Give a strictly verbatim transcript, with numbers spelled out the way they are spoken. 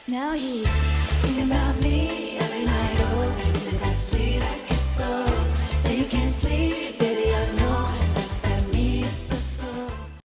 Now he's thinking about me every night. Oh, is it that sweet?